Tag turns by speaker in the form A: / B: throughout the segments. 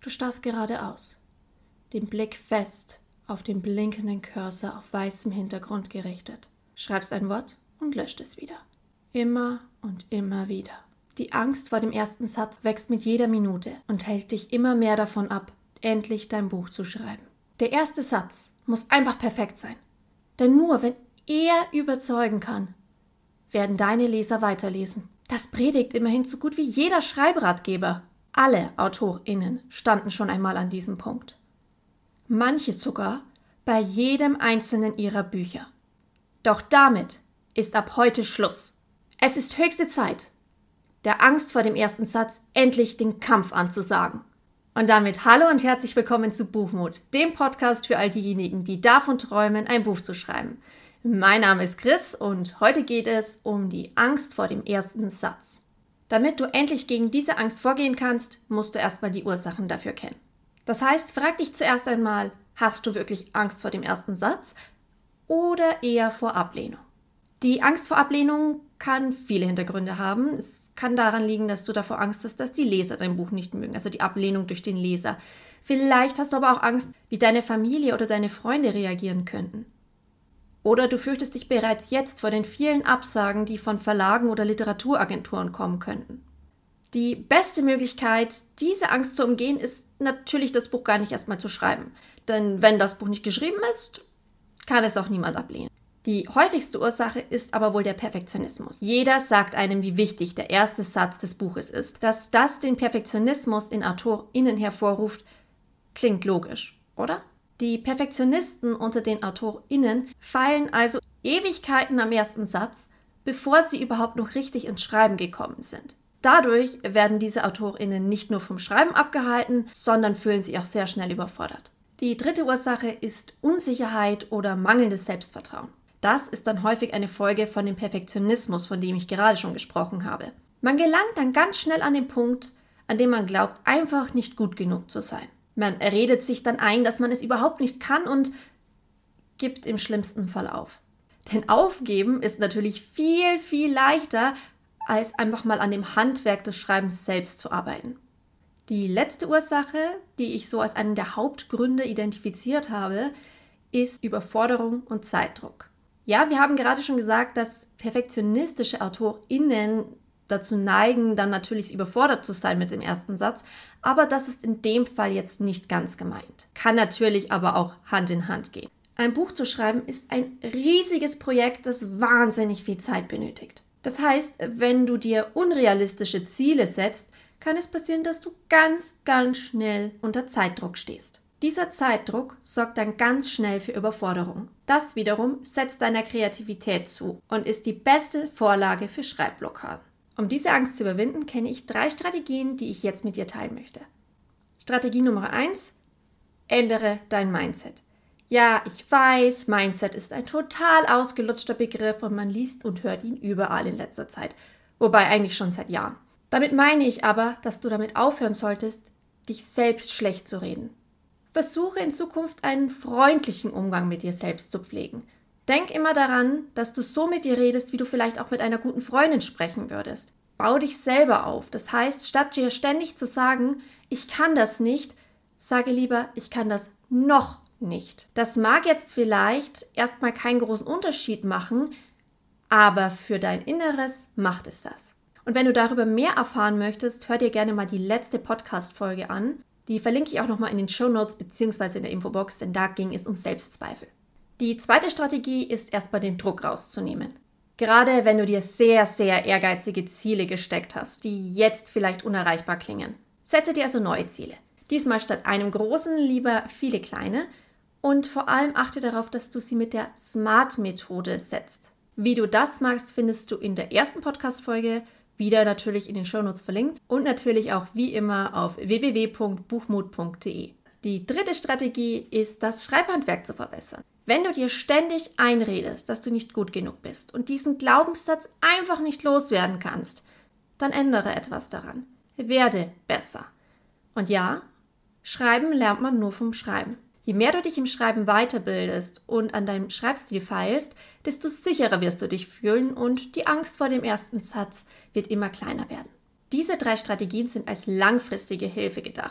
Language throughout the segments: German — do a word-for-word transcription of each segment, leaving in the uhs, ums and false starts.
A: Du starrst geradeaus, den Blick fest auf den blinkenden Cursor auf weißem Hintergrund gerichtet. Schreibst ein Wort und löscht es wieder. Immer und immer wieder. Die Angst vor dem ersten Satz wächst mit jeder Minute und hält dich immer mehr davon ab, endlich dein Buch zu schreiben. Der erste Satz muss einfach perfekt sein. Denn nur wenn er überzeugen kann, werden deine Leser weiterlesen. Das predigt immerhin so gut wie jeder Schreibratgeber. Alle AutorInnen standen schon einmal an diesem Punkt. Manche sogar bei jedem einzelnen ihrer Bücher. Doch damit ist ab heute Schluss. Es ist höchste Zeit, der Angst vor dem ersten Satz endlich den Kampf anzusagen. Und damit hallo und herzlich willkommen zu Buchmut, dem Podcast für all diejenigen, die davon träumen, ein Buch zu schreiben. Mein Name ist Chris und heute geht es um die Angst vor dem ersten Satz. Damit du endlich gegen diese Angst vorgehen kannst, musst du erstmal die Ursachen dafür kennen. Das heißt, frag dich zuerst einmal, hast du wirklich Angst vor dem ersten Satz oder eher vor Ablehnung? Die Angst vor Ablehnung kann viele Hintergründe haben. Es kann daran liegen, dass du davor Angst hast, dass die Leser dein Buch nicht mögen, also die Ablehnung durch den Leser. Vielleicht hast du aber auch Angst, wie deine Familie oder deine Freunde reagieren könnten. Oder du fürchtest dich bereits jetzt vor den vielen Absagen, die von Verlagen oder Literaturagenturen kommen könnten. Die beste Möglichkeit, diese Angst zu umgehen, ist natürlich, das Buch gar nicht erstmal zu schreiben. Denn wenn das Buch nicht geschrieben ist, kann es auch niemand ablehnen. Die häufigste Ursache ist aber wohl der Perfektionismus. Jeder sagt einem, wie wichtig der erste Satz des Buches ist. Dass das den Perfektionismus in AutorInnen hervorruft, klingt logisch, oder? Die Perfektionisten unter den AutorInnen feilen also Ewigkeiten am ersten Satz, bevor sie überhaupt noch richtig ins Schreiben gekommen sind. Dadurch werden diese AutorInnen nicht nur vom Schreiben abgehalten, sondern fühlen sich auch sehr schnell überfordert. Die dritte Ursache ist Unsicherheit oder mangelndes Selbstvertrauen. Das ist dann häufig eine Folge von dem Perfektionismus, von dem ich gerade schon gesprochen habe. Man gelangt dann ganz schnell an den Punkt, an dem man glaubt, einfach nicht gut genug zu sein. Man redet sich dann ein, dass man es überhaupt nicht kann und gibt im schlimmsten Fall auf. Denn aufgeben ist natürlich viel, viel leichter, als einfach mal an dem Handwerk des Schreibens selbst zu arbeiten. Die letzte Ursache, die ich so als einen der Hauptgründe identifiziert habe, ist Überforderung und Zeitdruck. Ja, wir haben gerade schon gesagt, dass perfektionistische AutorInnen dazu neigen, dann natürlich überfordert zu sein mit dem ersten Satz, aber das ist in dem Fall jetzt nicht ganz gemeint. Kann natürlich aber auch Hand in Hand gehen. Ein Buch zu schreiben ist ein riesiges Projekt, das wahnsinnig viel Zeit benötigt. Das heißt, wenn du dir unrealistische Ziele setzt, kann es passieren, dass du ganz, ganz schnell unter Zeitdruck stehst. Dieser Zeitdruck sorgt dann ganz schnell für Überforderung. Das wiederum setzt deiner Kreativität zu und ist die beste Vorlage für Schreibblockaden. Um diese Angst zu überwinden, kenne ich drei Strategien, die ich jetzt mit dir teilen möchte. Strategie Nummer eins: Ändere dein Mindset. Ja, ich weiß, Mindset ist ein total ausgelutschter Begriff und man liest und hört ihn überall in letzter Zeit. Wobei eigentlich schon seit Jahren. Damit meine ich aber, dass du damit aufhören solltest, dich selbst schlecht zu reden. Versuche in Zukunft einen freundlichen Umgang mit dir selbst zu pflegen. Denk immer daran, dass du so mit dir redest, wie du vielleicht auch mit einer guten Freundin sprechen würdest. Bau dich selber auf. Das heißt, statt dir ständig zu sagen, ich kann das nicht, sage lieber, ich kann das noch nicht. Das mag jetzt vielleicht erstmal keinen großen Unterschied machen, aber für dein Inneres macht es das. Und wenn du darüber mehr erfahren möchtest, hör dir gerne mal die letzte Podcast-Folge an. Die verlinke ich auch nochmal in den Shownotes bzw. in der Infobox, denn da ging es um Selbstzweifel. Die zweite Strategie ist erstmal den Druck rauszunehmen. Gerade wenn du dir sehr, sehr ehrgeizige Ziele gesteckt hast, die jetzt vielleicht unerreichbar klingen. Setze dir also neue Ziele. Diesmal statt einem großen lieber viele kleine und vor allem achte darauf, dass du sie mit der SMART-Methode setzt. Wie du das machst, findest du in der ersten Podcast-Folge, wieder natürlich in den Shownotes verlinkt und natürlich auch wie immer auf w w w punkt buchmut punkt d e. Die dritte Strategie ist, das Schreibhandwerk zu verbessern. Wenn du dir ständig einredest, dass du nicht gut genug bist und diesen Glaubenssatz einfach nicht loswerden kannst, dann ändere etwas daran. Werde besser. Und ja, Schreiben lernt man nur vom Schreiben. Je mehr du dich im Schreiben weiterbildest und an deinem Schreibstil feilst, desto sicherer wirst du dich fühlen und die Angst vor dem ersten Satz wird immer kleiner werden. Diese drei Strategien sind als langfristige Hilfe gedacht.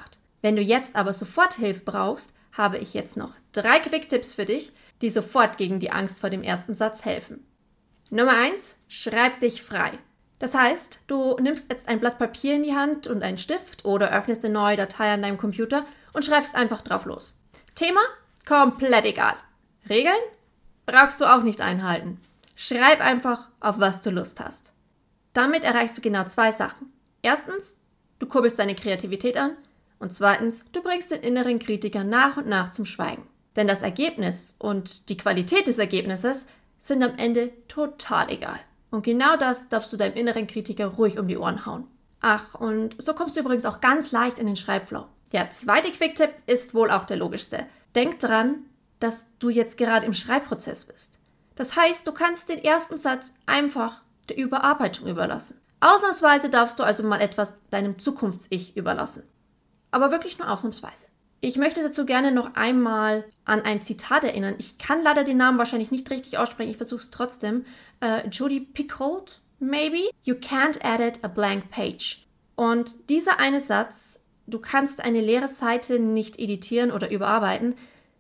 A: Wenn du jetzt aber sofort Hilfe brauchst, habe ich jetzt noch drei Quick-Tipps für dich, die sofort gegen die Angst vor dem ersten Satz helfen. Nummer eins, schreib dich frei. Das heißt, du nimmst jetzt ein Blatt Papier in die Hand und einen Stift oder öffnest eine neue Datei an deinem Computer und schreibst einfach drauf los. Thema? Komplett egal. Regeln? Brauchst du auch nicht einhalten. Schreib einfach, auf was du Lust hast. Damit erreichst du genau zwei Sachen. Erstens, du kurbelst deine Kreativität an und zweitens, du bringst den inneren Kritiker nach und nach zum Schweigen. Denn das Ergebnis und die Qualität des Ergebnisses sind am Ende total egal. Und genau das darfst du deinem inneren Kritiker ruhig um die Ohren hauen. Ach, und so kommst du übrigens auch ganz leicht in den Schreibflow. Der zweite Quick-Tipp ist wohl auch der logischste. Denk dran, dass du jetzt gerade im Schreibprozess bist. Das heißt, du kannst den ersten Satz einfach der Überarbeitung überlassen. Ausnahmsweise darfst du also mal etwas deinem Zukunfts-Ich überlassen. Aber wirklich nur ausnahmsweise. Ich möchte dazu gerne noch einmal an ein Zitat erinnern. Ich kann leider den Namen wahrscheinlich nicht richtig aussprechen, ich versuche es trotzdem. Uh, Jodi Picoult, maybe? You can't edit a blank page. Und dieser eine Satz, du kannst eine leere Seite nicht editieren oder überarbeiten,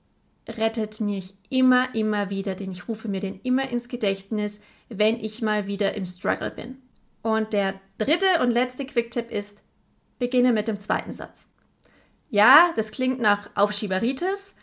A: rettet mich immer, immer wieder, denn ich rufe mir den immer ins Gedächtnis, wenn ich mal wieder im Struggle bin. Und der dritte und letzte Quick-Tipp ist, beginne mit dem zweiten Satz. Ja, das klingt nach Aufschieberitis,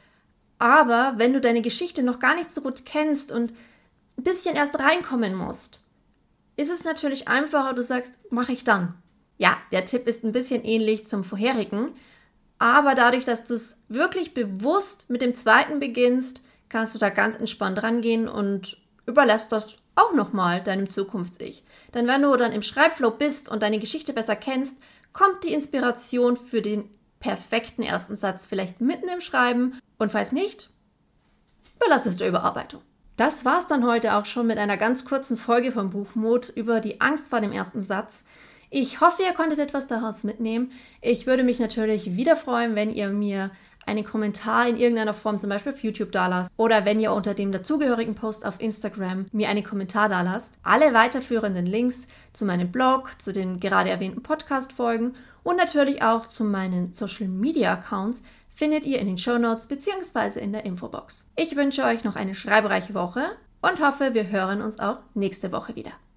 A: aber wenn du deine Geschichte noch gar nicht so gut kennst und ein bisschen erst reinkommen musst, ist es natürlich einfacher, du sagst, mache ich dann. Ja, der Tipp ist ein bisschen ähnlich zum vorherigen, aber dadurch, dass du es wirklich bewusst mit dem zweiten beginnst, kannst du da ganz entspannt rangehen und überlässt das auch nochmal deinem Zukunfts-Ich. Denn wenn du dann im Schreibflow bist und deine Geschichte besser kennst, kommt die Inspiration für den perfekten ersten Satz vielleicht mitten im Schreiben und falls nicht, überlass es der Überarbeitung. Das war's dann heute auch schon mit einer ganz kurzen Folge vom Buchmut über die Angst vor dem ersten Satz. Ich hoffe, ihr konntet etwas daraus mitnehmen. Ich würde mich natürlich wieder freuen, wenn ihr mir einen Kommentar in irgendeiner Form, zum Beispiel auf YouTube, dalasst oder wenn ihr unter dem dazugehörigen Post auf Instagram mir einen Kommentar dalasst. Alle weiterführenden Links zu meinem Blog, zu den gerade erwähnten Podcast-Folgen und natürlich auch zu meinen Social-Media-Accounts findet ihr in den Shownotes bzw. in der Infobox. Ich wünsche euch noch eine schreibreiche Woche und hoffe, wir hören uns auch nächste Woche wieder.